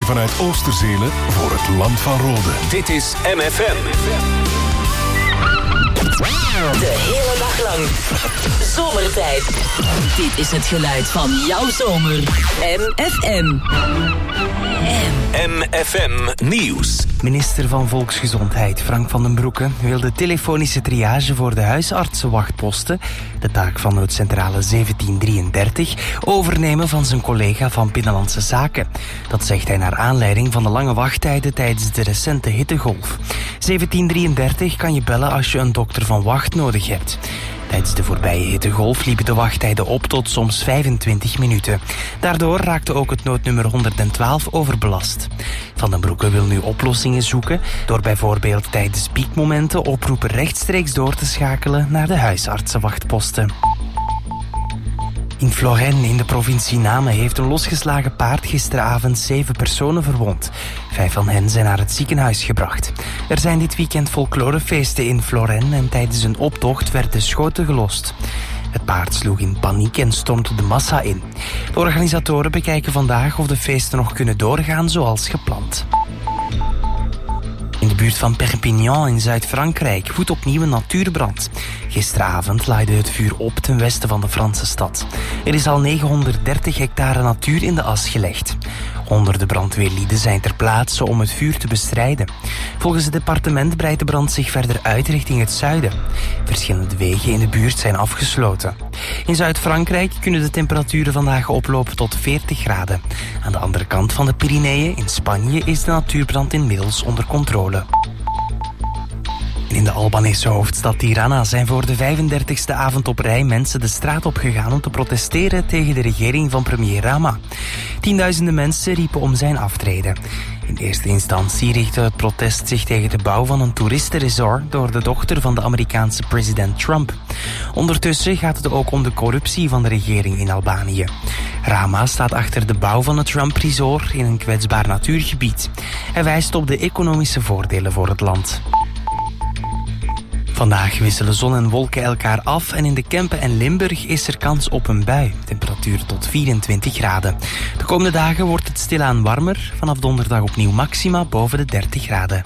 Vanuit Oosterzelen voor het land van Rode. Dit is MFM. De hele dag lang. Zomertijd. Dit is het geluid van jouw zomer. MFM. MFM Nieuws. Minister van Volksgezondheid Frank van den Broeke wil de telefonische triage voor de huisartsenwachtposten, de taak van noodcentrale 1733, overnemen van zijn collega van Binnenlandse Zaken. Dat zegt hij naar aanleiding van de lange wachttijden tijdens de recente hittegolf. 1733 kan je bellen als je een dokter van wacht nodig hebt. Tijdens de voorbije hittegolf liepen de wachttijden op tot soms 25 minuten. Daardoor raakte ook het noodnummer 112 overbelast. Van den Broeke wil nu oplossingen zoeken door bijvoorbeeld tijdens piekmomenten oproepen rechtstreeks door te schakelen naar de huisartsenwachtposten. In Florenne in de provincie Namen heeft een losgeslagen paard gisteravond 7 personen verwond. 5 van hen zijn naar het ziekenhuis gebracht. Er zijn dit weekend folklorefeesten in Florenne en tijdens een optocht werden schoten gelost. Het paard sloeg in paniek en stormde de massa in. De organisatoren bekijken vandaag of de feesten nog kunnen doorgaan zoals gepland. In de buurt van Perpignan in Zuid-Frankrijk woedt opnieuw een natuurbrand. Gisteravond laaide het vuur op ten westen van de Franse stad. Er is al 930 hectare natuur in de as gelegd. Honderden brandweerlieden zijn ter plaatse om het vuur te bestrijden. Volgens het departement breidt de brand zich verder uit richting het zuiden. Verschillende wegen in de buurt zijn afgesloten. In Zuid-Frankrijk kunnen de temperaturen vandaag oplopen tot 40 graden. Aan de andere kant van de Pyreneeën, in Spanje, is de natuurbrand inmiddels onder controle. In de Albanese hoofdstad Tirana zijn voor de 35e avond op rij mensen de straat opgegaan om te protesteren tegen de regering van premier Rama. Tienduizenden mensen riepen om zijn aftreden. In eerste instantie richtte het protest zich tegen de bouw van een toeristenresort door de dochter van de Amerikaanse president Trump. Ondertussen gaat het ook om de corruptie van de regering in Albanië. Rama staat achter de bouw van het Trump Resort in een kwetsbaar natuurgebied. Hij wijst op de economische voordelen voor het land. Vandaag wisselen zon en wolken elkaar af en in de Kempen en Limburg is er kans op een bui. Temperatuur tot 24 graden. De komende dagen wordt het stilaan warmer. Vanaf donderdag opnieuw maxima boven de 30 graden.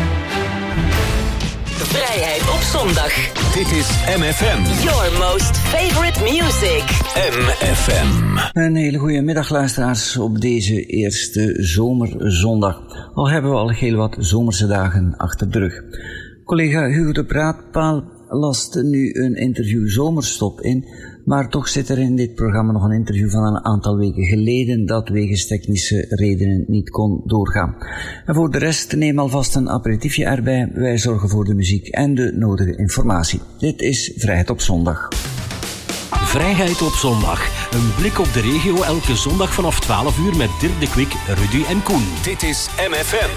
Vrijheid op zondag. Dit is MFM. Your most favorite music. MFM. Een hele goede middag luisteraars op deze eerste zomerzondag. Al hebben we al heel wat zomerse dagen achter de rug. Collega Hugo de Praatpaal last nu een interview Zomerstop in, maar toch zit er in dit programma nog een interview van een aantal weken geleden dat wegens technische redenen niet kon doorgaan. En voor de rest neem alvast een aperitiefje erbij, wij zorgen voor de muziek en de nodige informatie. Dit is Vrijheid op zondag. Vrijheid op zondag. Een blik op de regio elke zondag vanaf 12 uur met Dirk de Kwik, Rudy en Koen. Dit is MFM.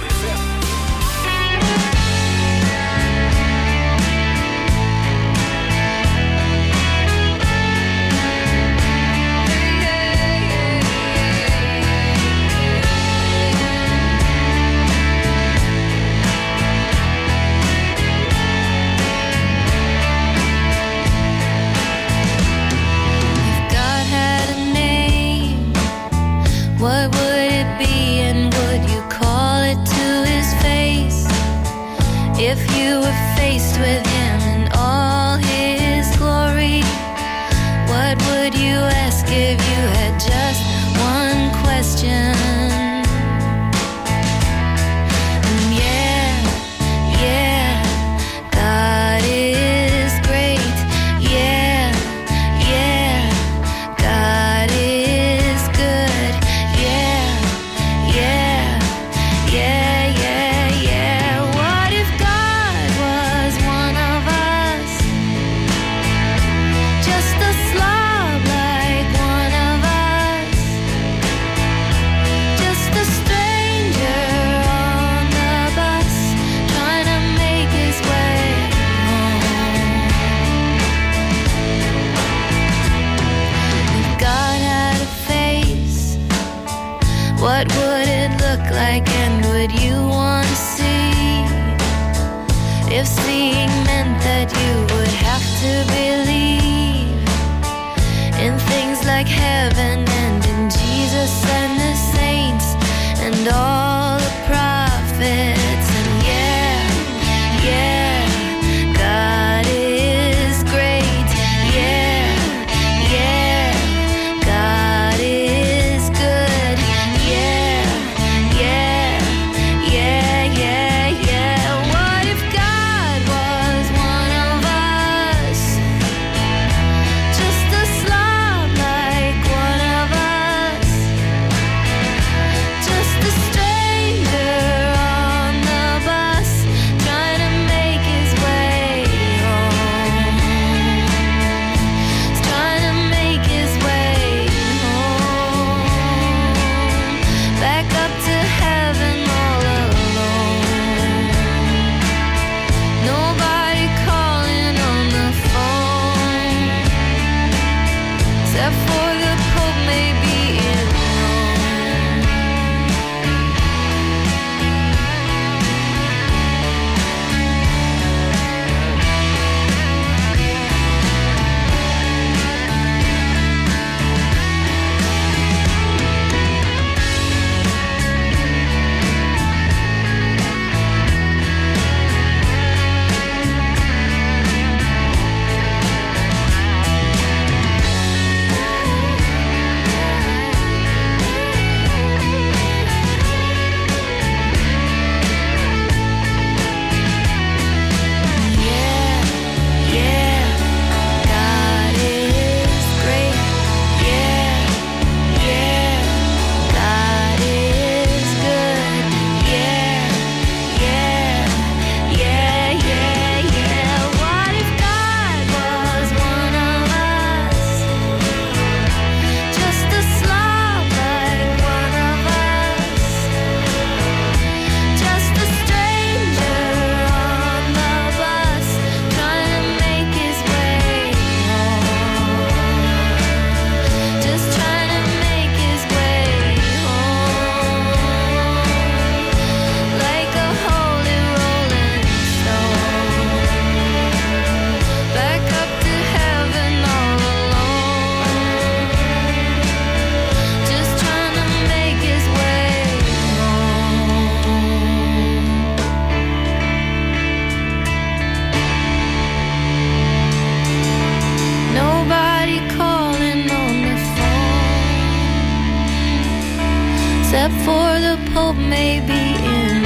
What would it be and would you call it to his face if you were faced with him in all his glory? What would you ask if you had just one question? And yeah, God is great. Yeah, God is good. Yeah. What if God was one of us? Just a slob like one of us. Just a stranger on the bus trying to make his way home. If God had a face, what would it look like and would you want to see? If seeing meant that you would have to believe in things like heaven and in Jesus and the saints and all maybe in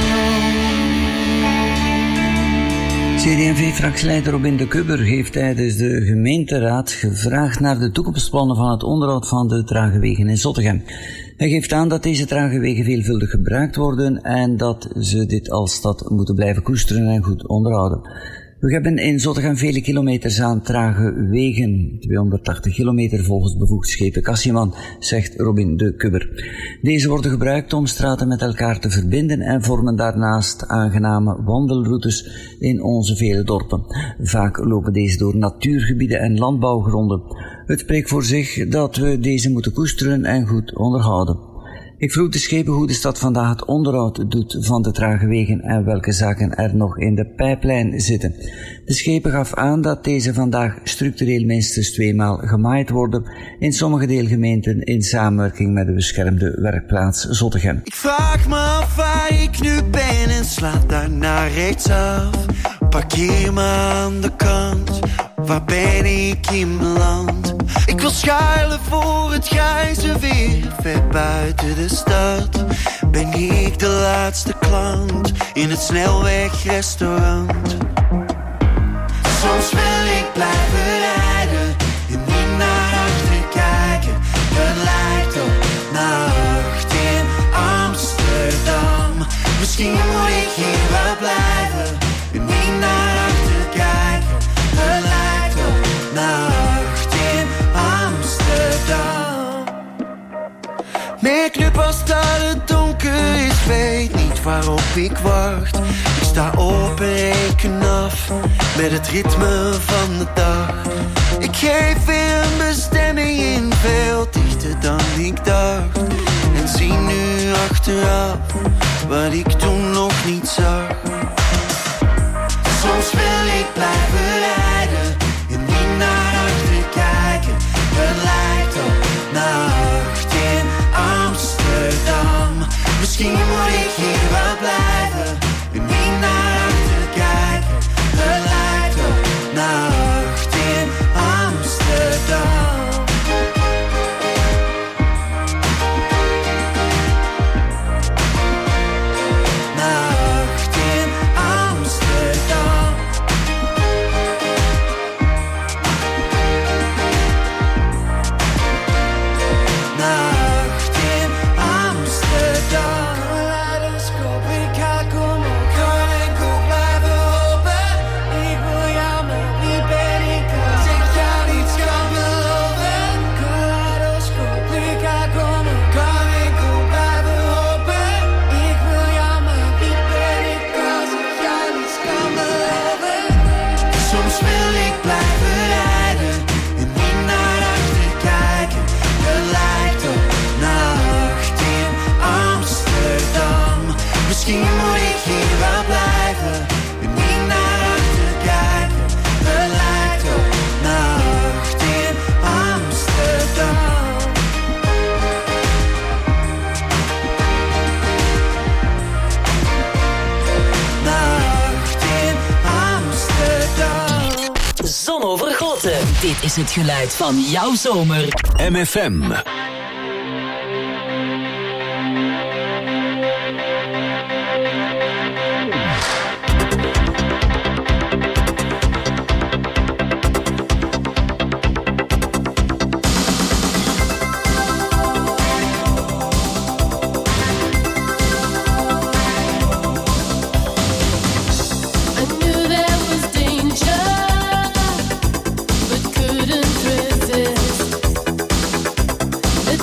Rome. CD&V-fractieleider Robin de Kubber heeft tijdens de gemeenteraad gevraagd naar de toekomstplannen van het onderhoud van de trage wegen in Zottegem. Hij geeft aan dat deze trage wegen veelvuldig gebruikt worden en dat ze dit als stad moeten blijven koesteren en goed onderhouden. We hebben in Zottegem vele kilometers aan trage wegen, 280 kilometer volgens bevoegd schepen Cassiman, zegt Robin de Kubber. Deze worden gebruikt om straten met elkaar te verbinden en vormen daarnaast aangename wandelroutes in onze vele dorpen. Vaak lopen deze door natuurgebieden en landbouwgronden. Het spreekt voor zich dat we deze moeten koesteren en goed onderhouden. Ik vroeg de schepen hoe de stad vandaag het onderhoud doet van de trage wegen en welke zaken er nog in de pijplijn zitten. De schepen gaf aan dat deze vandaag structureel minstens 2 maal gemaaid worden in sommige deelgemeenten in samenwerking met de beschermde werkplaats Zottegem. Ik vraag me af waar ik nu ben en slaat daarna rechtsaf. Parkeer me aan de kant, waar ben ik in beland? Ik wil schuilen voor het grijze weer, ver buiten de stad. Ben ik de laatste klant in het snelwegrestaurant? Soms wil ik blijven rijden en niet naar achter kijken. Het lijkt op nacht in Amsterdam. Misschien moet ik hier wel blijven en niet naar achter kijken. Het lijkt op nacht in Amsterdam. Merk nu pas dat het donker is, weet niet waarop ik wacht. Ik sta op en reken af met het ritme van de dag. Ik geef weer een bestemming in, veel dichter dan ik dacht. En zie nu achteraf wat ik toen nog niet zag. Soms wil ik blijven rijden en niet naar achter kijken. Het lijkt op nacht in Amsterdam. Misschien moet ik hier wel blijven en niet naar achter kijken. Het lijkt op nacht in Amsterdam. Nacht in Amsterdam. Nacht in Amsterdam. Kaleidoscoop, ik haak omhoog, kan enkel blijven hopen. Ik wil jou, maar wie ben ik als ik jou niets kan beloven? Kaleidoscoop, ik haak omhoog, kan enkel blijven hopen. Ik wil jou, maar wie ben ik als ik jou niets kan beloven? Soms wil ik blijven rijden en niet naar achter kijken. Het lijkt op nacht in Amsterdam. Misschien moet ik hier wel blijven en niet naar achter kijken. Het lijkt op nacht in Amsterdam. Nacht in Amsterdam. Zonovergoten. Dit is het geluid van jouw zomer. MFM. I knew there was danger, but couldn't resist.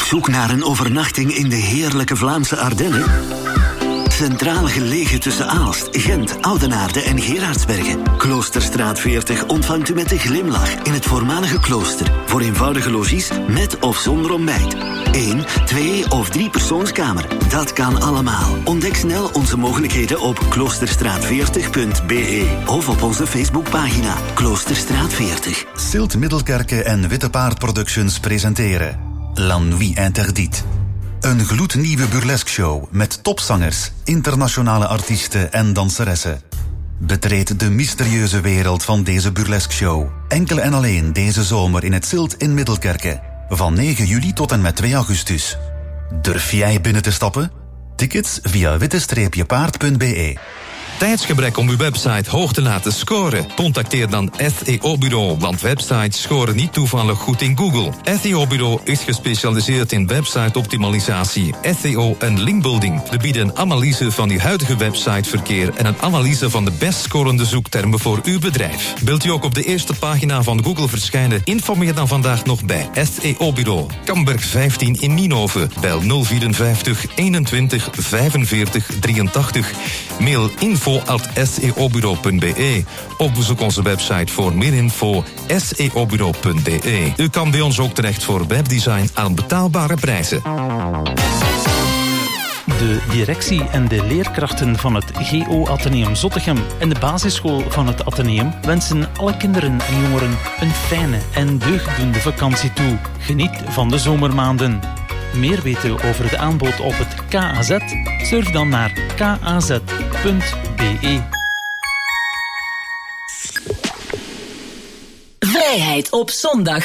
zoek naar een overnachting in de heerlijke Vlaamse Ardennen? Centraal gelegen tussen Aalst, Gent, Oudenaarde en Gerardsbergen. Kloosterstraat 40 ontvangt u met een glimlach in het voormalige klooster. Voor eenvoudige logies met of zonder ontbijt. 1, 2 of 3 persoonskamer. Dat kan allemaal. Ontdek snel onze mogelijkheden op kloosterstraat40.be of op onze Facebookpagina Kloosterstraat 40. Silt Middelkerke en Witte Paard Productions presenteren La Nuit Interdite. Een gloednieuwe burlesque show met topzangers, internationale artiesten en danseressen. Betreed de mysterieuze wereld van deze burlesque show. Enkel en alleen deze zomer in het Silt in Middelkerke. Van 9 juli tot en met 2 augustus. Durf jij binnen te stappen? Tickets via witte-paard.be. Tijdsgebrek om uw website hoog te laten scoren? Contacteer dan SEO-bureau, want websites scoren niet toevallig goed in Google. SEO-bureau is gespecialiseerd in website-optimalisatie, SEO en linkbuilding. We bieden een analyse van uw huidige websiteverkeer en een analyse van de best scorende zoektermen voor uw bedrijf. Wilt u ook op de eerste pagina van Google verschijnen? Informeer dan vandaag nog bij SEO-bureau. Kamberg 15 in Nienhoven. Bel 054 21 45 83. Mail info@seobureau.be of bezoek onze website voor meer info seobureau.be. U kan bij ons ook terecht voor webdesign aan betaalbare prijzen. De directie en de leerkrachten van het GO Atheneum Zottegem en de basisschool van het Atheneum wensen alle kinderen en jongeren een fijne en deugddoende vakantie toe. Geniet van de zomermaanden. Meer weten over het aanbod op het KAZ? Surf dan naar kaz.be. Vrijheid op zondag.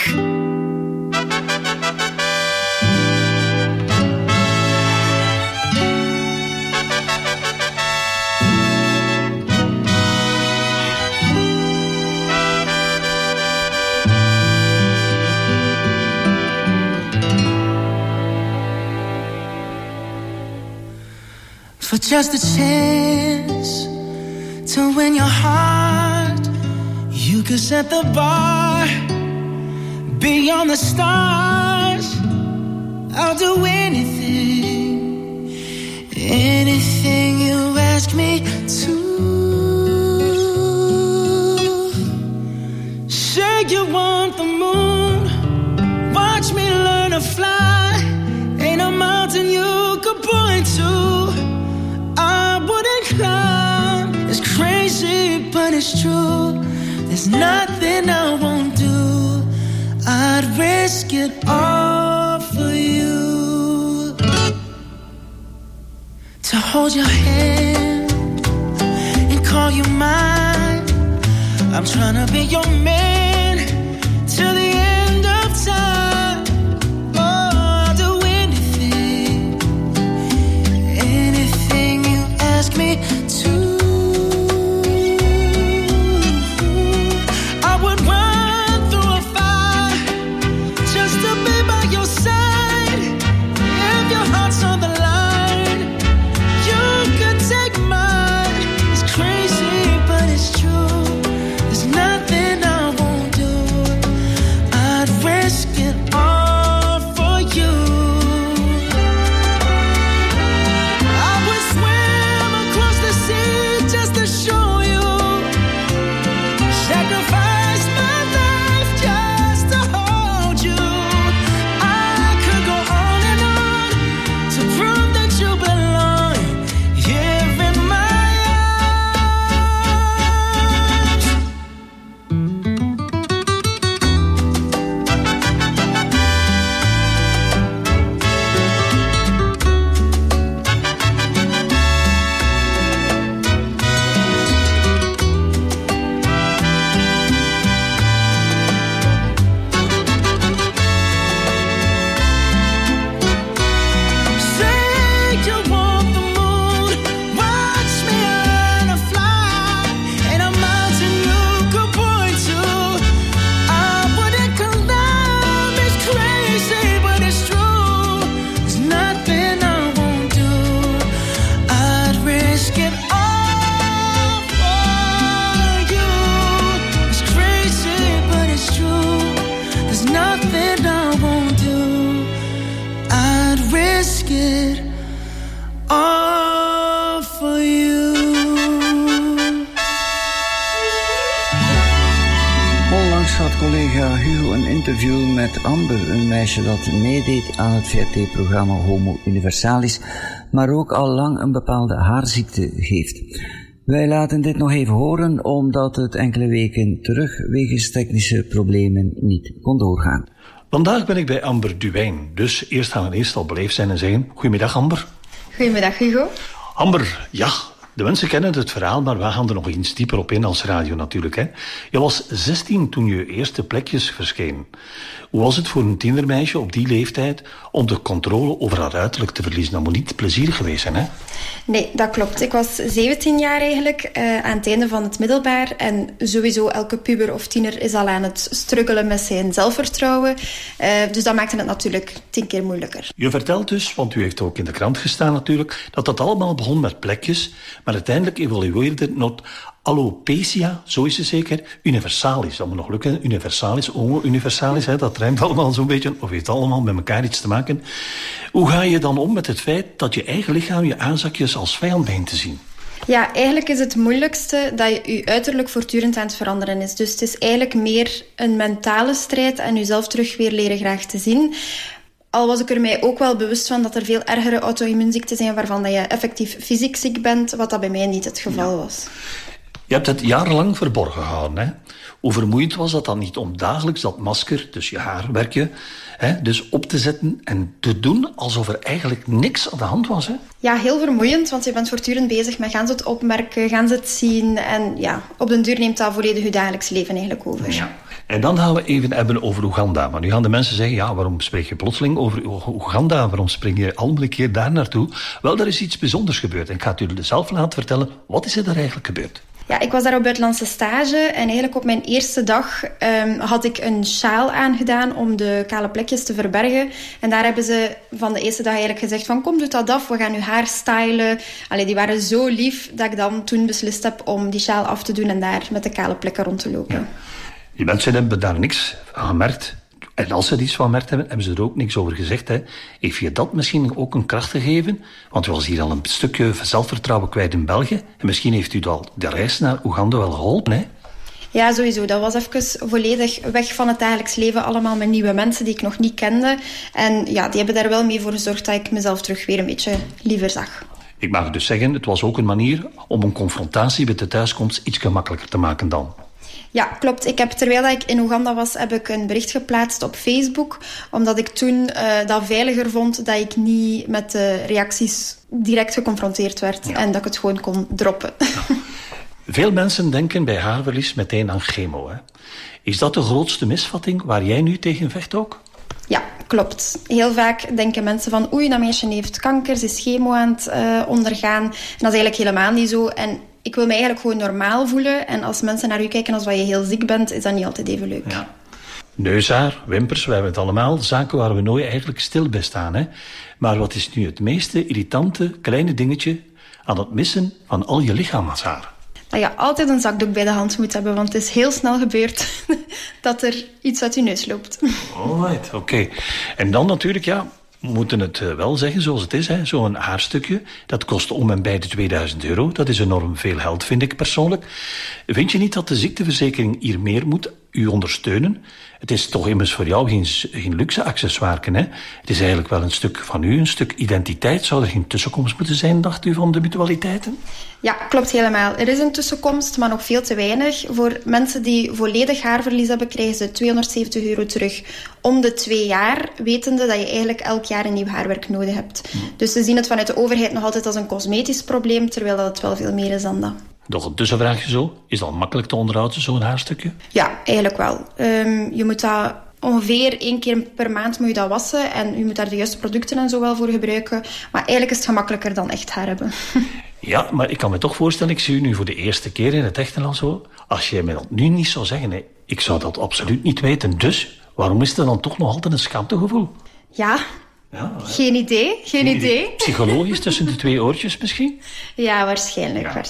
For just a chance to win your heart, you could set the bar beyond the stars. I'll do anything, anything you ask me to. Say you want the moon, watch me learn to fly. Ain't a mountain you could point to it's crazy, but it's true. There's nothing I won't do. I'd risk it all for you. To hold your hand and call you mine. I'm trying to be your man till the end of time. Oh, I'll do anything, anything you ask me to. collega Hugo een interview met Amber, een meisje dat meedeed aan het VRT-programma Homo Universalis, maar ook al lang een bepaalde haarziekte heeft. Wij laten dit nog even horen, omdat het enkele weken terug wegens technische problemen niet kon doorgaan. Vandaag ben ik bij Amber Duwijn, dus eerst gaan we eerst al beleefd zijn en zeggen: goedemiddag Amber. Goedemiddag Hugo. Amber, ja, de mensen kennen het verhaal, maar we gaan er nog eens dieper op in als radio natuurlijk. Hè. Je was 16 toen je eerste plekjes verscheen. Hoe was het voor een tienermeisje op die leeftijd om de controle over haar uiterlijk te verliezen? Dat moet niet plezierig geweest zijn, hè? Nee, dat klopt. Ik was 17 jaar eigenlijk, aan het einde van het middelbaar. En sowieso elke puber of tiener is al aan het struggelen met zijn zelfvertrouwen. Dus dat maakte het natuurlijk 10 keer moeilijker. Je vertelt dus, want u heeft ook in de krant gestaan natuurlijk, dat dat allemaal begon met plekjes, maar uiteindelijk evolueerde het tot alopecia, zo is het zeker, universalis. Dat moet nog lukken, universalis, homo universalis, hè, dat rijmt allemaal zo'n beetje, of heeft allemaal met elkaar iets te maken. Hoe ga je dan om met het feit dat je eigen lichaam je aanzakjes als vijand begint te zien? Ja, eigenlijk is het moeilijkste dat je uiterlijk voortdurend aan het veranderen is. Dus het is eigenlijk meer een mentale strijd en jezelf terug weer leren graag te zien. Al was ik er mij ook wel bewust van dat er veel ergere auto-immuunziekten zijn waarvan dat je effectief fysiek ziek bent, wat dat bij mij niet het geval was. Je hebt het jarenlang verborgen gehouden, hè? Hoe vermoeiend was dat dan niet om dagelijks dat masker, dus je haarwerkje, hè, dus op te zetten en te doen alsof er eigenlijk niks aan de hand was, hè? Ja, heel vermoeiend, want je bent voortdurend bezig met gaan ze het opmerken, gaan ze het zien. En ja, op den duur neemt dat volledig je dagelijks leven eigenlijk over. Ja. En dan gaan we even hebben over Oeganda. Maar nu gaan de mensen zeggen, ja, waarom spreek je plotseling over Oeganda? Waarom spring je al een keer daar naartoe? Wel, er is iets bijzonders gebeurd. En ik ga het jullie zelf laten vertellen, wat is er eigenlijk gebeurd? Ja, ik was daar op buitenlandse stage en eigenlijk op mijn eerste dag had ik een sjaal aangedaan om de kale plekjes te verbergen. En daar hebben ze van de eerste dag eigenlijk gezegd van kom, doe dat af, we gaan je haar stylen. Allee, die waren zo lief dat ik dan toen beslist heb om die sjaal af te doen en daar met de kale plekken rond te lopen. Ja. Die mensen hebben daar niks aan gemerkt. En als ze er iets van gemerkt hebben, hebben ze er ook niks over gezegd. Hè. Heeft je dat misschien ook een kracht gegeven? Want u was hier al een stukje zelfvertrouwen kwijt in België. En misschien heeft u al de reis naar Oeganda wel geholpen, hè? Ja, sowieso. Dat was even volledig weg van het dagelijks leven. Allemaal met nieuwe mensen die ik nog niet kende. En ja, die hebben daar wel mee voor gezorgd dat ik mezelf terug weer een beetje liever zag. Ik mag dus zeggen, het was ook een manier om een confrontatie met de thuiskomst iets gemakkelijker te maken dan. Ja, klopt. Terwijl ik in Oeganda was, heb ik een bericht geplaatst op Facebook. Omdat ik toen dat veiliger vond dat ik niet met de reacties direct geconfronteerd werd. Ja. En dat ik het gewoon kon droppen. Ja. Veel mensen denken bij haarverlies meteen aan chemo. Hè? Is dat de grootste misvatting waar jij nu tegen vecht ook? Ja, klopt. Heel vaak denken mensen van oei, dat meisje heeft kanker, ze is chemo aan het ondergaan. En dat is eigenlijk helemaal niet zo. En ik wil me eigenlijk gewoon normaal voelen. En als mensen naar u kijken alsof je heel ziek bent, is dat niet altijd even leuk. Ja. Neushaar, wimpers, we hebben het allemaal. Zaken waar we nooit eigenlijk stil bij staan. Hè? Maar wat is nu het meeste irritante kleine dingetje aan het missen van al je lichaamshaar? Dat je altijd een zakdoek bij de hand moet hebben, want het is heel snel gebeurd dat er iets uit je neus loopt. Alright, oké. En dan natuurlijk, ja, we moeten het wel zeggen zoals het is. Zo'n haarstukje, dat kost om en bij de €2000. Dat is enorm veel geld, vind ik persoonlijk. Vind je niet dat de ziekteverzekering hier meer moet u ondersteunen? Het is toch immers voor jou geen luxe accessoire, hè? Het is eigenlijk wel een stuk van u, een stuk identiteit. Zou er geen tussenkomst moeten zijn, dacht u, van de mutualiteiten? Ja, klopt helemaal. Er is een tussenkomst, maar nog veel te weinig. Voor mensen die volledig haarverlies hebben, krijgen ze €270 terug om de 2 jaar, wetende dat je eigenlijk elk jaar een nieuw haarwerk nodig hebt. Dus ze zien het vanuit de overheid nog altijd als een cosmetisch probleem, terwijl dat het wel veel meer is dan dat. Nog een tussenvraagje zo. Is dat makkelijk te onderhouden, zo'n haarstukje? Ja, eigenlijk wel. Je moet dat ongeveer 1 keer per maand moet je dat wassen. En je moet daar de juiste producten en zo wel voor gebruiken. Maar eigenlijk is het gemakkelijker dan echt haar hebben. Ja, maar ik kan me toch voorstellen, ik zie u nu voor de eerste keer in het echt en zo. Als jij mij dat nu niet zou zeggen, nee, ik zou dat absoluut niet weten. Dus, waarom is er dan toch nog altijd een schaamtegevoel? Ja, geen idee. Psychologisch tussen de 2 oortjes misschien? Ja, waarschijnlijk. Ja.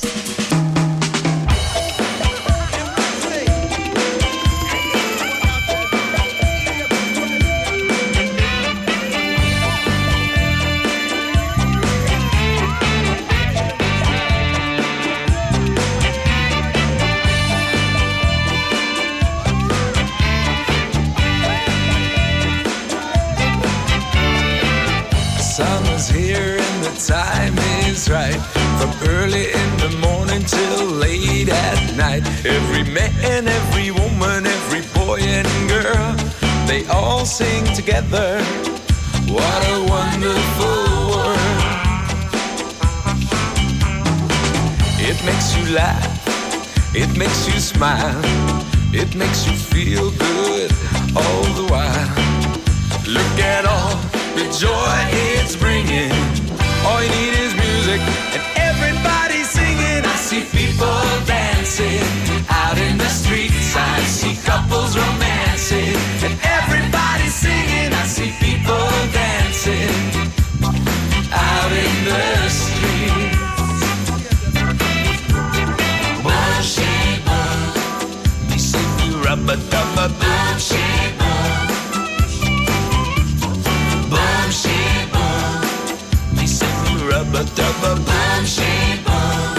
at night. Every man, every woman, every boy and girl, they all sing together. What a wonderful world. It makes you laugh, it makes you smile, it makes you feel good all the while. Look at all the joy it's bringing. All you need is music and everybody singing. I see people dancing out in the streets. I see couples romancing and everybody singing. I see people dancing out in the streets. Boom, she, boom. Me sing you rubba-dubba, boom, she, boom. Boom, she, boom. Me sing you rubba-dubba, boom, she, boom.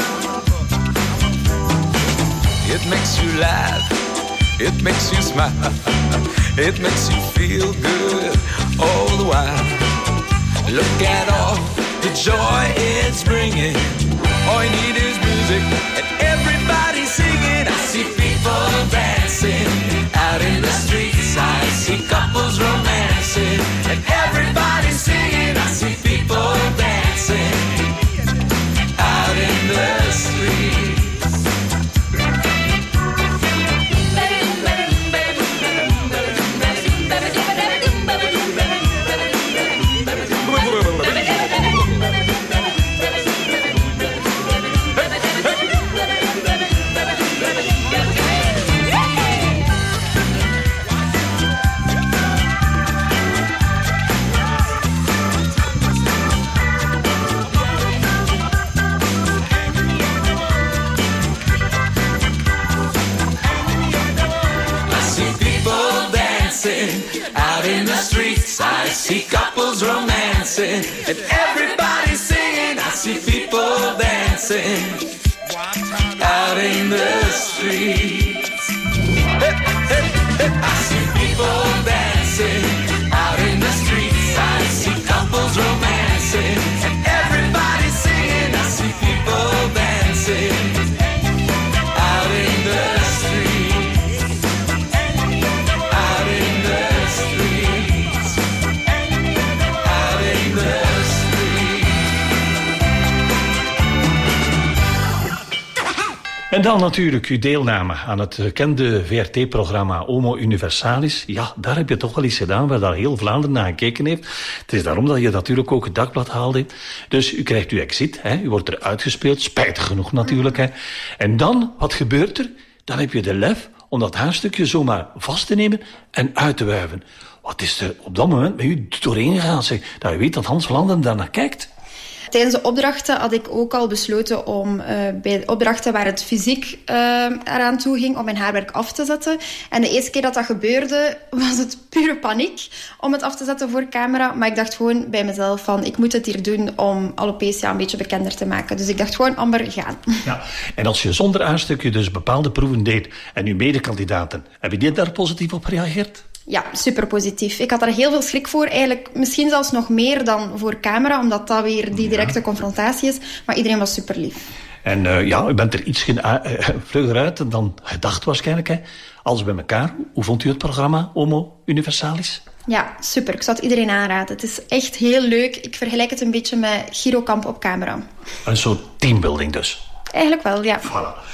It makes you laugh, it makes you smile, it makes you feel good all the while. Look at all the joy it's bringing. All you need is music and everybody singing. I see people dancing out in the streets. I see couples romancing and everybody singing. I see people dancing out in the streets. Out in the streets, I see couples romancing and everybody singing. I see people dancing out in the streets. Hey, hey, hey. I see people dancing out in the streets. I see couples romancing and everybody singing. I see people dancing out in the streets. En dan natuurlijk uw deelname aan het bekende VRT-programma Homo Universalis. Ja, daar heb je toch wel iets gedaan waar daar heel Vlaanderen naar gekeken heeft. Het is daarom dat je natuurlijk ook het dagblad haalde. Dus u krijgt uw exit, hè. U wordt eruit gespeeld, spijtig genoeg natuurlijk. Hè. En dan, wat gebeurt er? Dan heb je de lef om dat haarstukje zomaar vast te nemen en uit te wuiven. Wat is er op dat moment met u doorheen gegaan? Zeg, dat je weet dat Hans Vlaanderen daarnaar kijkt. Tijdens de opdrachten had ik ook al besloten om bij de opdrachten waar het fysiek eraan toe ging, om mijn haarwerk af te zetten. En de eerste keer dat dat gebeurde, was het pure paniek om het af te zetten voor camera. Maar ik dacht gewoon bij mezelf van, ik moet het hier doen om alopecia een beetje bekender te maken. Dus ik dacht gewoon, Amber, gaan. Ja, en als je zonder haarstukje dus bepaalde proeven deed en uw medekandidaten, hebben die daar positief op gereageerd? Ja, super positief. Ik had er heel veel schrik voor. Eigenlijk misschien zelfs nog meer dan voor camera, omdat dat weer die directe confrontatie is. Maar iedereen was super lief. En ja, u bent er iets vlugger uit dan gedacht waarschijnlijk. Hè? Alles bij elkaar. Hoe vond u het programma Homo Universalis? Ja, super. Ik zou het iedereen aanraden. Het is echt heel leuk. Ik vergelijk het een beetje met Girokamp op camera. Een soort teambuilding dus? Eigenlijk wel, ja. Voilà.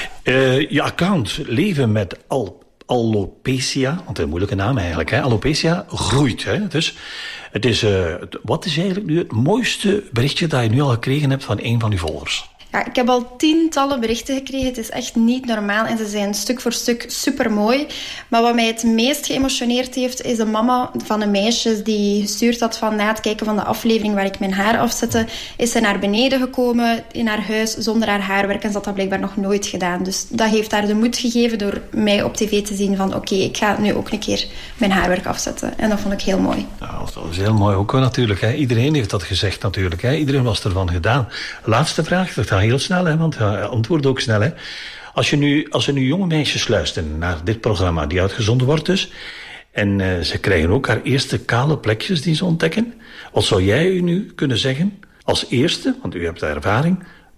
Je account Leven met alopecia, want een moeilijke naam eigenlijk, hè? Alopecia groeit. Hè? Dus het is, wat is eigenlijk nu het mooiste berichtje dat je nu al gekregen hebt van een van uw volgers? Ja, ik heb al tientallen berichten gekregen. Het is echt niet normaal en ze zijn stuk voor stuk supermooi. Maar wat mij het meest geëmotioneerd heeft, is de mama van een meisje die gestuurd had van na het kijken van de aflevering waar ik mijn haar afzette, is ze naar beneden gekomen in haar huis zonder haar haarwerk en ze had dat blijkbaar nog nooit gedaan. Dus dat heeft haar de moed gegeven door mij op tv te zien van oké, ik ga nu ook een keer mijn haarwerk afzetten. En dat vond ik heel mooi. Nou, dat is heel mooi ook natuurlijk. Hè. Iedereen heeft dat gezegd natuurlijk. Hè. Iedereen was ervan gedaan. Laatste vraag, dat gaat heel snel, hè, want antwoord ook snel. Hè. Als er nu jonge meisjes luisteren naar dit programma, die uitgezonden wordt dus, en ze krijgen ook haar eerste kale plekjes die ze ontdekken, wat zou jij nu kunnen zeggen als eerste, want u hebt de ervaring,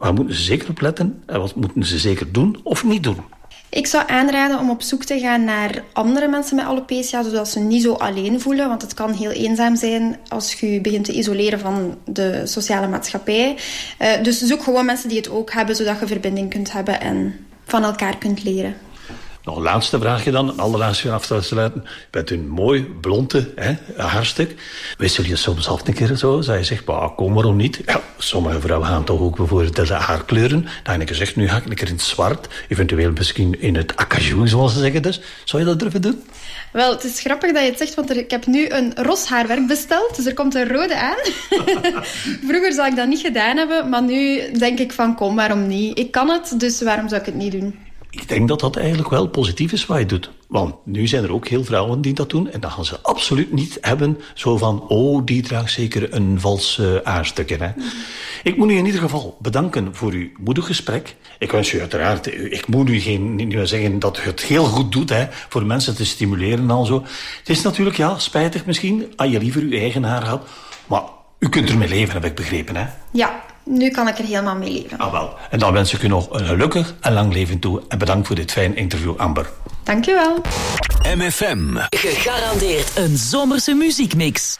Waar moeten ze zeker op letten? En wat moeten ze zeker doen of niet doen? Ik zou aanraden om op zoek te gaan naar andere mensen met alopecia, zodat ze niet zo alleen voelen. Want het kan heel eenzaam zijn als je begint te isoleren van de sociale maatschappij. Dus zoek gewoon mensen die het ook hebben, zodat je verbinding kunt hebben en van elkaar kunt leren. Nog een laatste vraagje dan, een allerlaatste af te sluiten. Je bent een mooi, blonde haarstuk. Wissel je soms af een keer zo? Zij zegt, kom waarom niet? Ja, sommige vrouwen gaan toch ook bijvoorbeeld de haarkleuren. Dan heb ik gezegd, nu ga ik een keer in het zwart. Eventueel misschien in het acajou, zoals ze zeggen dus. Zou je dat durven doen? Wel, het is grappig dat je het zegt, want ik heb nu een ros haarwerk besteld. Dus er komt een rode aan. Vroeger zou ik dat niet gedaan hebben, maar nu denk ik van, kom, waarom niet? Ik kan het, dus waarom zou ik het niet doen? Ik denk dat dat eigenlijk wel positief is wat je doet. Want nu zijn er ook heel vrouwen die dat doen. En dan gaan ze absoluut niet hebben zo van... die draagt zeker een vals haarstukje. Hè? Ik moet u in ieder geval bedanken voor uw moedig gesprek. Ik wens u uiteraard... Ik moet u niet meer zeggen dat u het heel goed doet... Hè, voor mensen te stimuleren en al zo. Het is natuurlijk, spijtig misschien... als je liever uw eigen haar had. Maar u kunt ermee leven, heb ik begrepen, hè? Ja, nu kan ik er helemaal mee leven. Ah, wel. En dan wens ik u nog een gelukkig en lang leven toe. En bedankt voor dit fijne interview, Amber. Dank u wel. MFM. Gegarandeerd een zomerse muziekmix.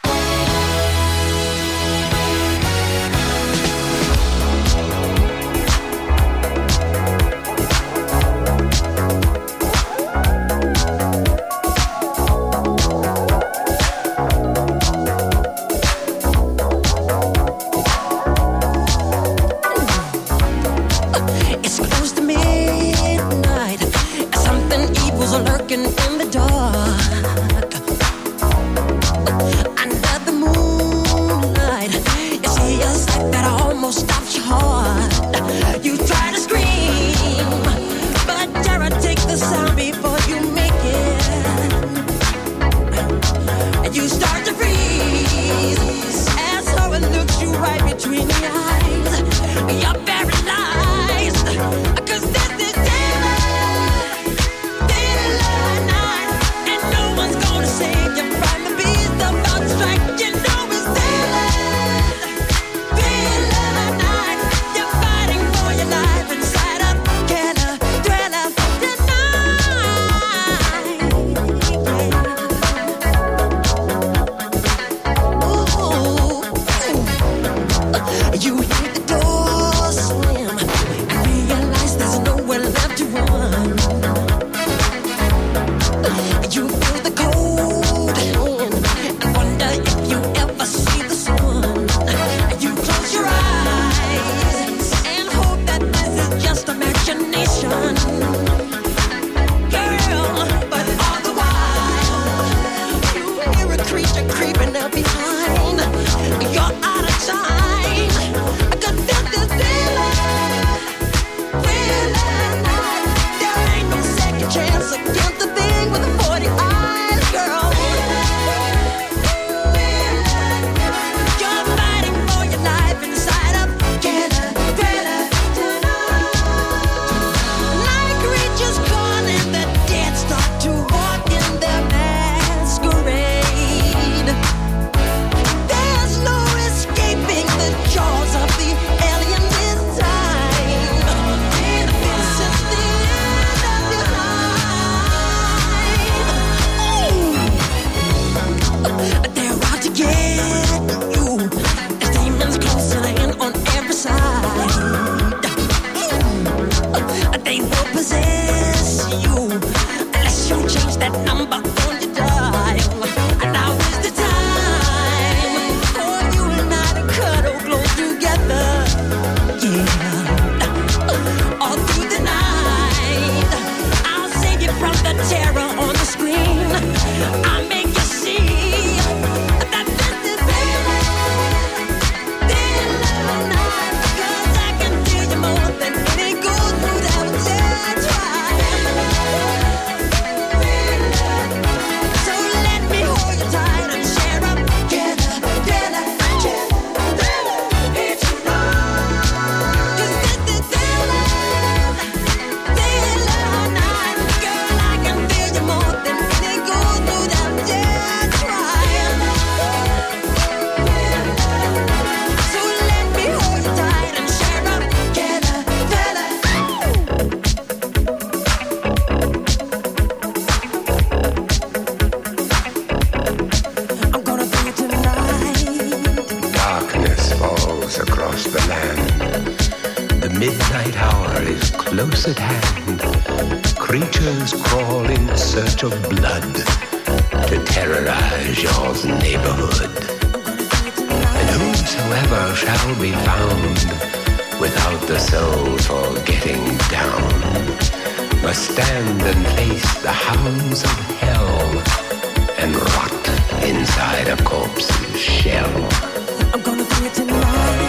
at hand. Creatures crawl in search of blood to terrorize your neighborhood. And whosoever shall be found without the soul for getting down must stand and face the hounds of hell and rot inside a corpse's shell. I'm gonna do it tonight.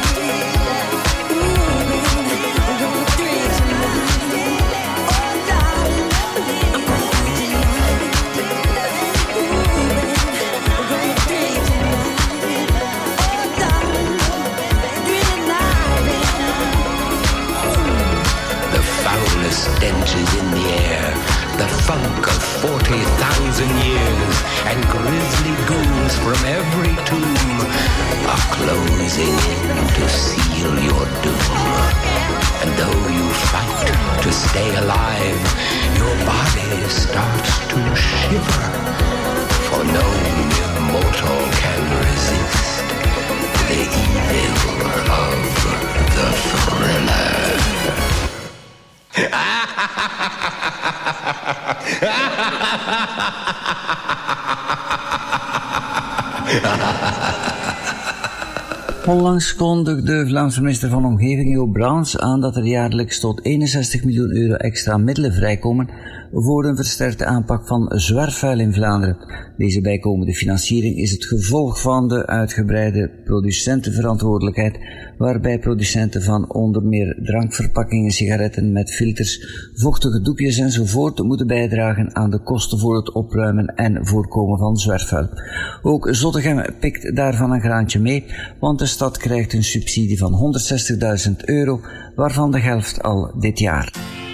Stench is in the air, the funk of 40,000 years, and grisly ghouls from every tomb are closing in to seal your doom. And though you fight to stay alive, your body starts to shiver, for no immortal can resist the evil of the thriller. Onlangs kondigde de Vlaamse minister van Omgeving Jo Braams aan dat er jaarlijks tot 61 miljoen euro extra middelen vrijkomen voor een versterkte aanpak van zwerfvuil in Vlaanderen. Deze bijkomende financiering is het gevolg van de uitgebreide producentenverantwoordelijkheid, waarbij producenten van onder meer drankverpakkingen, sigaretten met filters, vochtige doekjes enzovoort moeten bijdragen aan de kosten voor het opruimen en voorkomen van zwerfvuil. Ook Zottegem pikt daarvan een graantje mee, want de stad krijgt een subsidie van €160.000, waarvan de helft al dit jaar.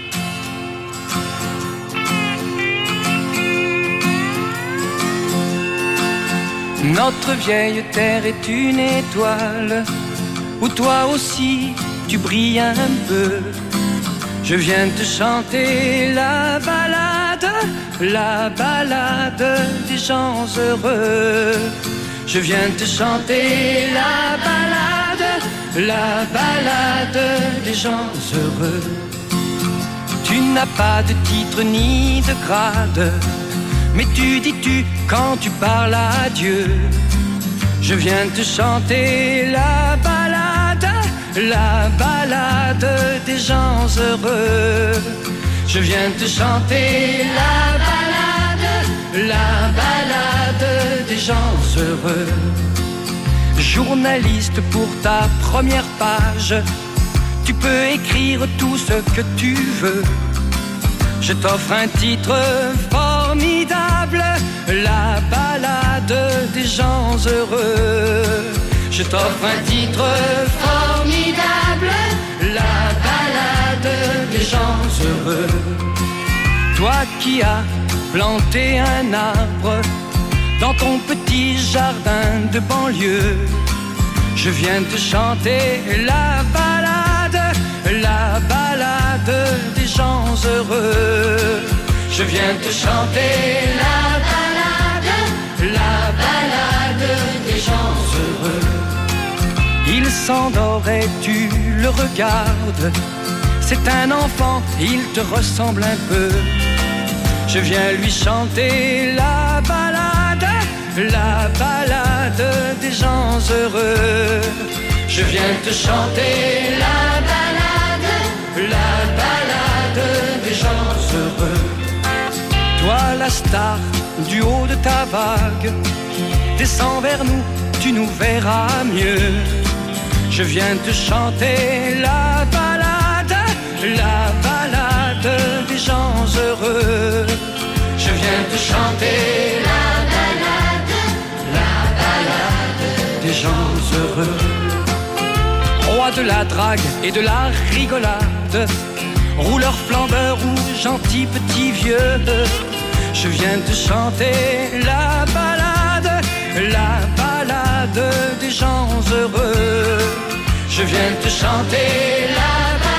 Notre vieille terre est une étoile, où toi aussi tu brilles un peu. Je viens te chanter la balade des gens heureux. Je viens te chanter la balade des gens heureux. Tu n'as pas de titre ni de grade, mais tu dis tu quand tu parles à Dieu. Je viens te chanter la balade des gens heureux. Je viens te chanter la balade des gens heureux. Journaliste, pour ta première page, tu peux écrire tout ce que tu veux. Je t'offre un titre formidable, la balade des gens heureux. Je t'offre un titre formidable, la balade des gens heureux. Toi qui as planté un arbre dans ton petit jardin de banlieue, je viens te chanter la balade des gens heureux. Je viens te chanter la balade des gens heureux. Il s'endort et tu le regardes, c'est un enfant, il te ressemble un peu. Je viens lui chanter la balade des gens heureux. Je viens te chanter la balade des gens heureux. Toi la star du haut de ta vague, descends vers nous, tu nous verras mieux. Je viens te chanter la balade des gens heureux. Je viens te chanter la balade des gens heureux. Roi de la drague et de la rigolade, rouleur flambeur ou gentil petit vieux, je viens te chanter la balade des gens heureux. Je viens te chanter la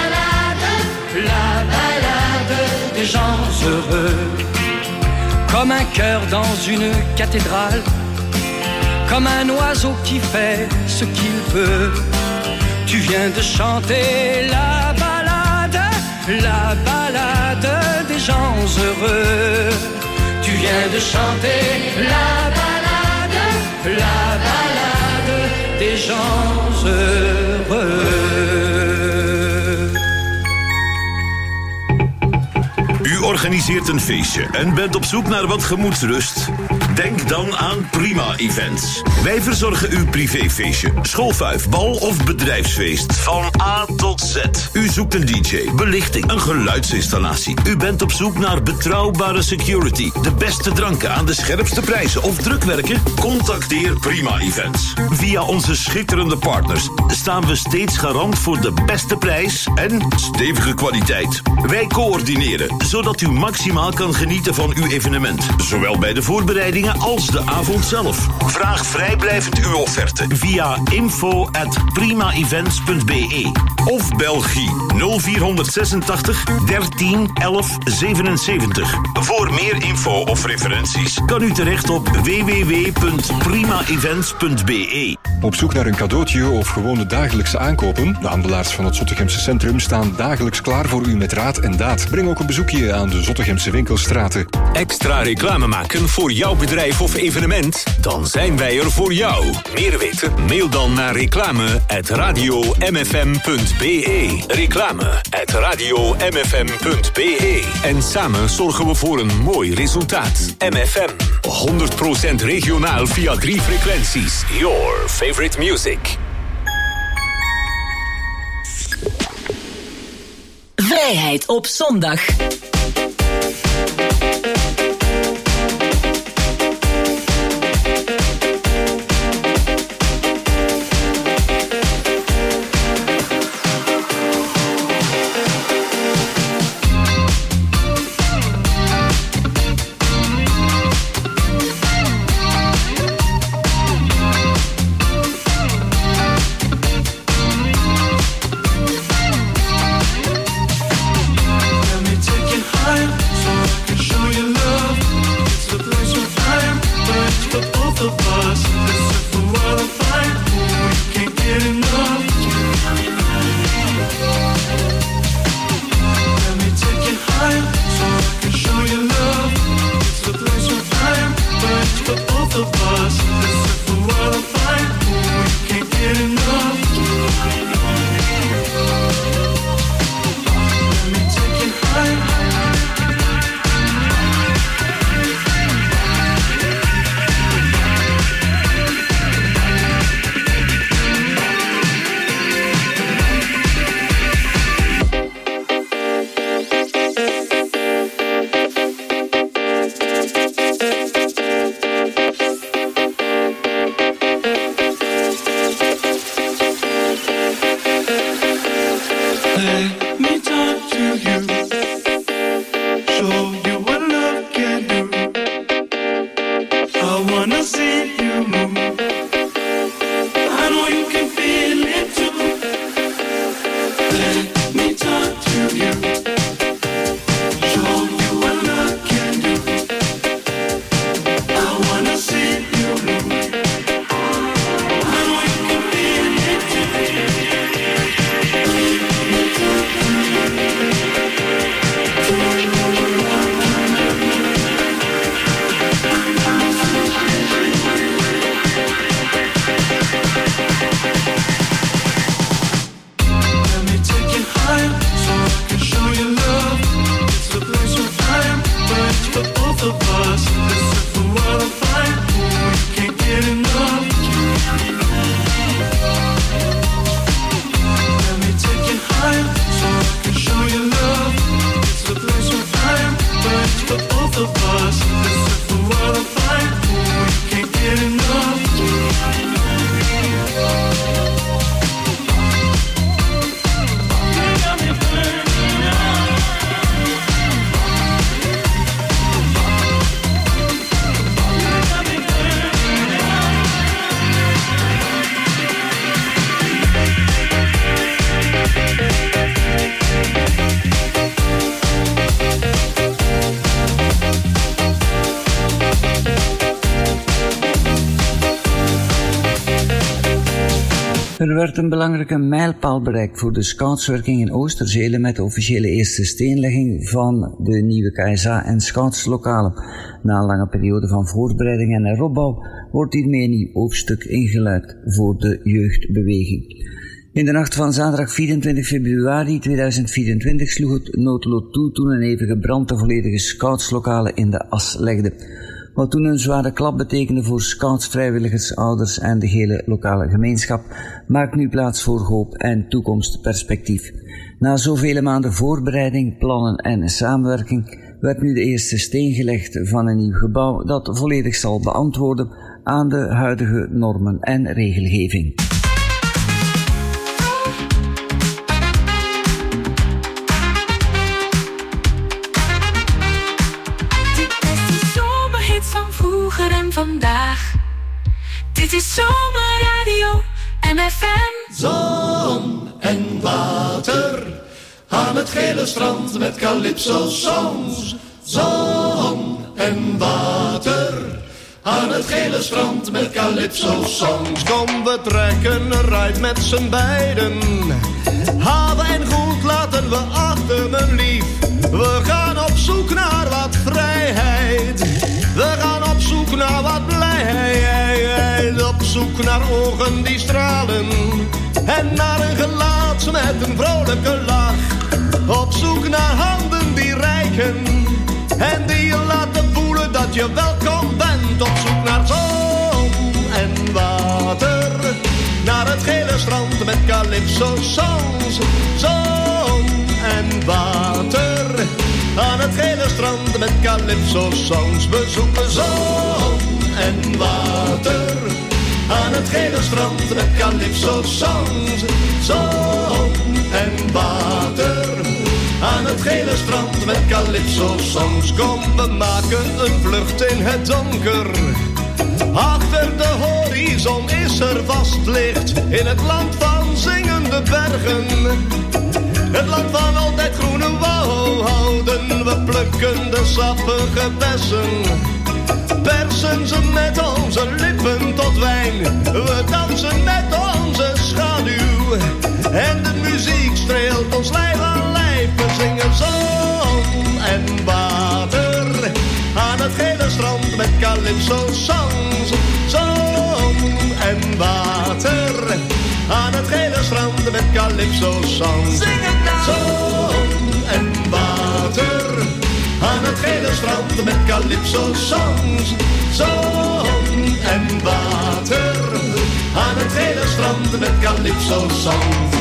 balade des gens heureux. Comme un cœur dans une cathédrale, comme un oiseau qui fait ce qu'il veut, tu viens de chanter la balade la balade des gens heureux. Tu viens de chanter la balade des gens heureux. U organiseert een feestje en bent op zoek naar wat gemoedsrust? Denk dan aan Prima Events. Wij verzorgen uw privéfeestje, schoolfuif, bal of bedrijfsfeest. Van A tot Z. U zoekt een DJ, belichting, een geluidsinstallatie. U bent op zoek naar betrouwbare security, de beste dranken aan de scherpste prijzen of drukwerken? Contacteer Prima Events. Via onze schitterende partners staan we steeds garant voor de beste prijs en stevige kwaliteit. Wij coördineren, zodat u maximaal kan genieten van uw evenement. Zowel bij de voorbereidingen als de avond zelf. Vraag vrijblijvend uw offerte via info@primaevents.be of Belgie 0486 13 11 77. Voor meer info of referenties kan u terecht op www.primaevents.be. Op zoek naar een cadeautje of gewone dagelijkse aankopen? De handelaars van het Zottegemse centrum staan dagelijks klaar voor u met raad en daad. Breng ook een bezoekje aan de Zottegemse winkelstraten. Extra reclame maken voor jouw bedrijf of evenement? Dan zijn wij er voor jou. Meer weten? Mail dan naar reclame@radiomfm.be. Reclame@radiomfm.be. En samen zorgen we voor een mooi resultaat. MFM. 100% regionaal via 3 frequenties. Your favorite music. Vrijheid op zondag. Er werd een belangrijke mijlpaal bereikt voor de scoutswerking in Oosterzele met de officiële eerste steenlegging van de nieuwe KSA en scoutslokalen. Na een lange periode van voorbereiding en heropbouw wordt hiermee een nieuw hoofdstuk ingeluid voor de jeugdbeweging. In de nacht van zaterdag 24 februari 2024 sloeg het noodlot toe toen een hevige brand de volledige scoutslokalen in de as legde. Wat toen een zware klap betekende voor scouts, vrijwilligers, ouders en de hele lokale gemeenschap, maakt nu plaats voor hoop en toekomstperspectief. Na zoveel maanden voorbereiding, plannen en samenwerking werd nu de eerste steen gelegd van een nieuw gebouw dat volledig zal beantwoorden aan de huidige normen en regelgeving. Vandaag. Dit is Zomerradio MFM. Zon en water aan het gele strand met Calypso songs. Zon en water aan het gele strand met Calypso songs. Kom, we trekken eruit met z'n beiden. Haven en goed laten we achter, mijn lief. We gaan op zoek naar wat vrijheid. We gaan op zoek naar wat blijheid. Op zoek naar ogen die stralen. En naar een gelaat met een vrolijke lach. Op zoek naar handen die reiken. En die je laten voelen dat je welkom bent. Op zoek naar zon en water. Naar het gele strand met Calypso songs. Zon en water. Aan het gele strand met Calypso songs. We zoeken zon en water. Aan het gele strand met Calypso songs. Zon en water. Aan het gele strand met Calypso songs. Kom, we maken een vlucht in het donker. Achter de horizon is er vast licht. In het land van zingende bergen. Het land van altijd groene wouden. We plukken de sappige bessen. Persen ze met onze lippen tot wijn. We dansen met onze schaduw. En de muziek streelt ons lijf aan lijf. We zingen zon en water. Aan het gele strand met Calypso songs. Zon en water. Aan het gele strand met Calypso songs. Zing het nou! Zon en water. Aan het gele strand met Calypso songs. Zon en water. Aan het gele strand met Calypso songs.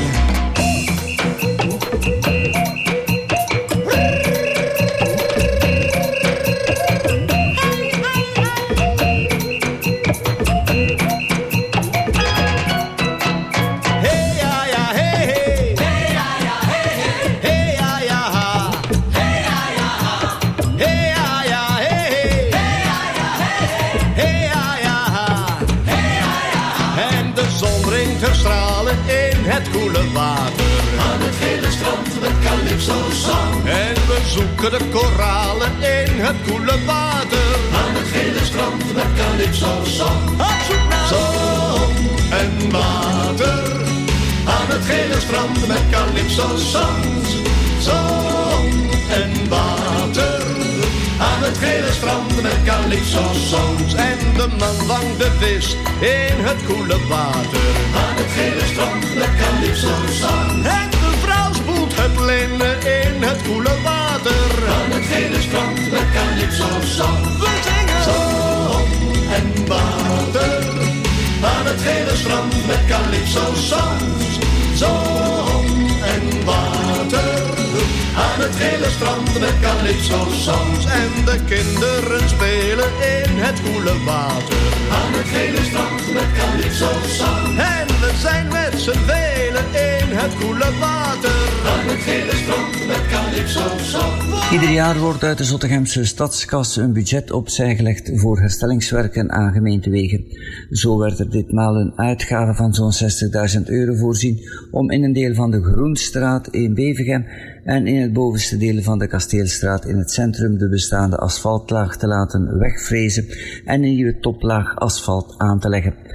Het koele water. Aan het gele strand met Calypso song. En we zoeken de koralen in het koele water. Aan het gele strand met Calypso song. Op zoek naar zon en water. Aan het gele strand met Calypso songs. Zon en water. Aan het gele strand met Calypso songs. En de man vangt de vis in het koele water. Aan het gele strand met Calypso songs. En de vrouw spoelt het linnen in het koele water. Aan het gele strand met Calypso songs. We zingen zon en water. Aan het gele strand met Calypso songs. Zon en water. Aan het gele strand met Calypso songs. En de kinderen spelen in het koele water. Aan het gele strand met Calypso songs. En we zijn met z'n velen in het koele water. Aan het gele strand met Calypso songs. Ieder jaar wordt uit de Zottegemse stadskas een budget opzij gelegd voor herstellingswerken aan gemeentewegen. Zo werd er ditmaal een uitgave van zo'n €60.000 voorzien om in een deel van de Groenstraat in Bevergem en in het bovenste deel van de Kasteelstraat in het centrum de bestaande asfaltlaag te laten wegfrezen en een nieuwe toplaag asfalt aan te leggen.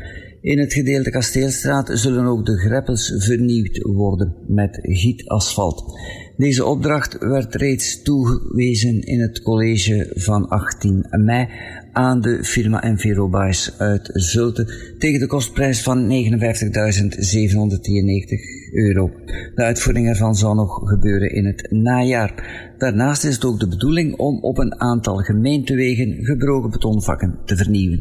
In het gedeelte Kasteelstraat zullen ook de greppels vernieuwd worden met gietasfalt. Deze opdracht werd reeds toegewezen in het college van 18 mei aan de firma Envirobais uit Zulte tegen de kostprijs van €59.793. De uitvoering ervan zal nog gebeuren in het najaar. Daarnaast is het ook de bedoeling om op een aantal gemeentewegen gebroken betonvakken te vernieuwen.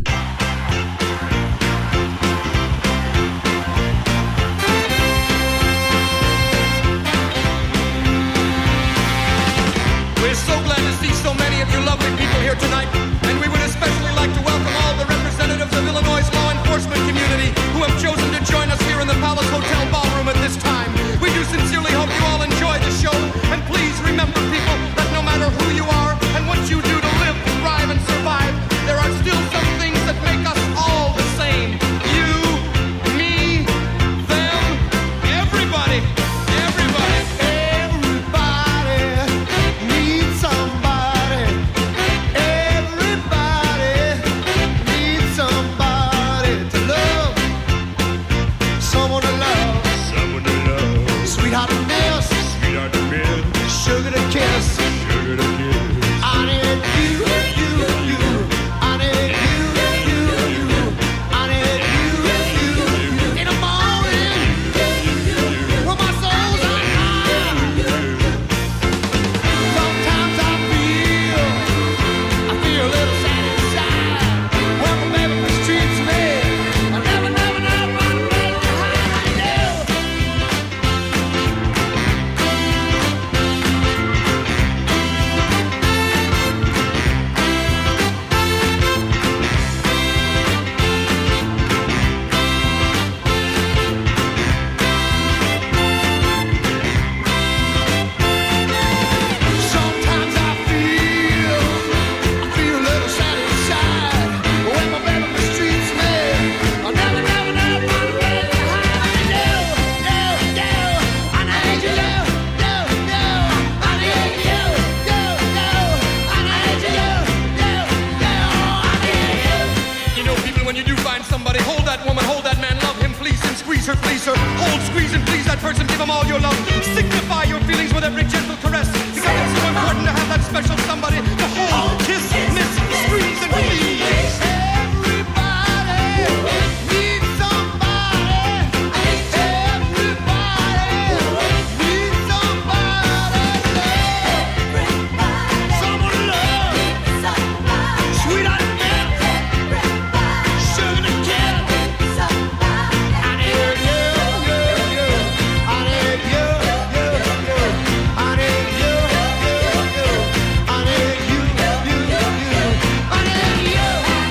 Tonight, and we would especially like to welcome all the representatives of Illinois' law enforcement community who have chosen to join us here in the Palace Hotel ballroom at this time. We do sincerely hope you all enjoy the show, and please remember, people, that no matter who you are and what you do to live, thrive, and survive, there are still some things that make us all the same. You, me, them, everybody. Everybody needs somebody. Sweetheart to miss, sugar to kiss, I need you, you, you. I need you, you, you. I need you, you, you. In the morning, when my soul's on fire. Sometimes I feel a little sad inside. When my baby mistreats me, I never run away to hide. Sometimes I feel a little sad inside. When my baby mistreats me, I never run away to hide. No, no, no, I need you, no, no, no, I need you, no, no, I need you, no, no, I need you. You know, people, when you do find somebody, hold that woman, hold that man, love him, please him, squeeze her, please her. Hold, squeeze, and please that person, give him all your love. Signify your feelings with every gentle caress, because it's so important to have that special somebody to hold, kiss, miss, squeeze, and please. Everybody needs somebody. Everybody needs somebody. Someone to love. Sweetheart to miss. Sugar to kiss. I need you, you, you. I need you, you, you. I need you, you, you. I need you, you, you. I need you,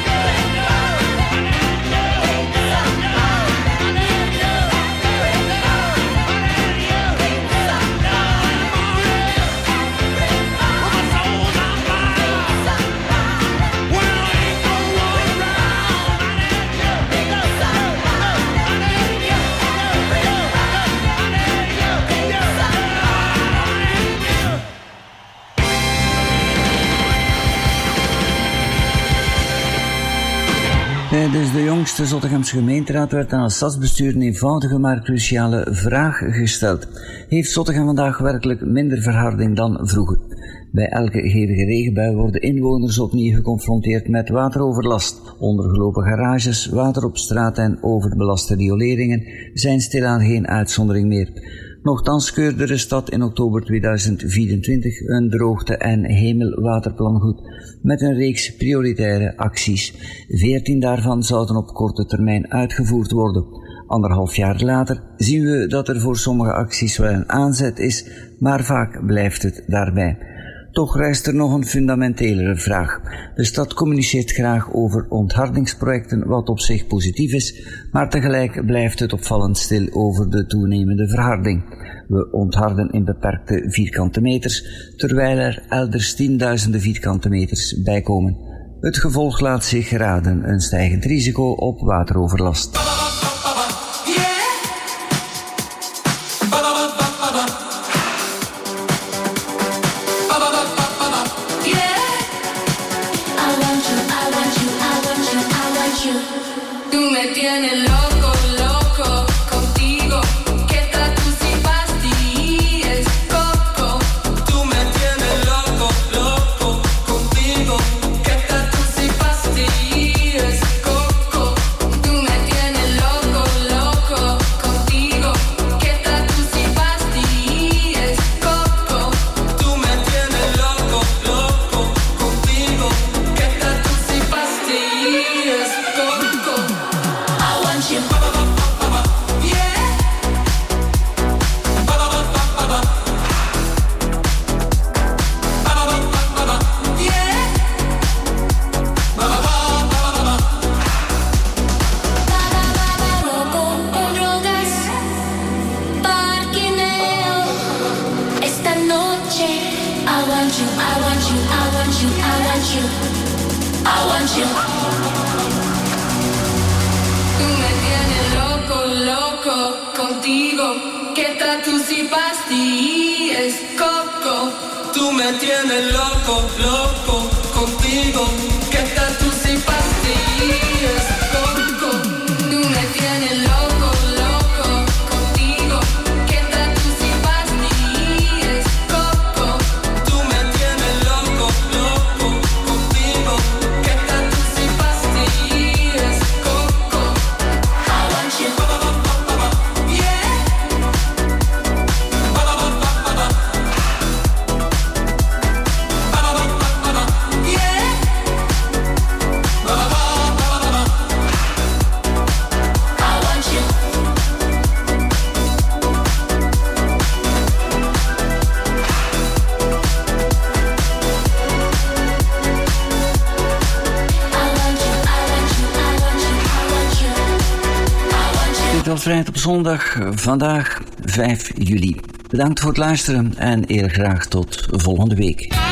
Tijdens de jongste Zottegemse gemeenteraad werd aan het stadsbestuur een eenvoudige maar cruciale vraag gesteld. Heeft Zottegem vandaag werkelijk minder verharding dan vroeger? Bij elke hevige regenbui worden inwoners opnieuw geconfronteerd met wateroverlast. Ondergelopen garages, water op straat en overbelaste rioleringen zijn stilaan geen uitzondering meer. Nochtans keurde de stad in oktober 2024 een droogte- en hemelwaterplan goed met een reeks prioritaire acties. 14 daarvan zouden op korte termijn uitgevoerd worden. 1,5 jaar later zien we dat er voor sommige acties wel een aanzet is, maar vaak blijft het daarbij. Toch rijst er nog een fundamentelere vraag. De stad communiceert graag over onthardingsprojecten, wat op zich positief is, maar tegelijk blijft het opvallend stil over de toenemende verharding. We ontharden in beperkte vierkante meters, terwijl er elders tienduizenden vierkante meters bijkomen. Het gevolg laat zich raden, een stijgend risico op wateroverlast. Tú me tienes loco. I want you. Tú me tienes loco, loco contigo. ¿Qué tal tú si pastillas coco? Tú me tienes loco, loco contigo. ¿Qué tal tú si pastillas coco? Tú me tienes loco, loco contigo. ¿Qué tal tú si pastillas coco? Tú me tienes loco, loco contigo. ¿Qué tal tú si pastillas coco? I want you. Yeah. Vrijheid op zondag, vandaag 5 juli. Bedankt voor het luisteren en eer graag tot volgende week.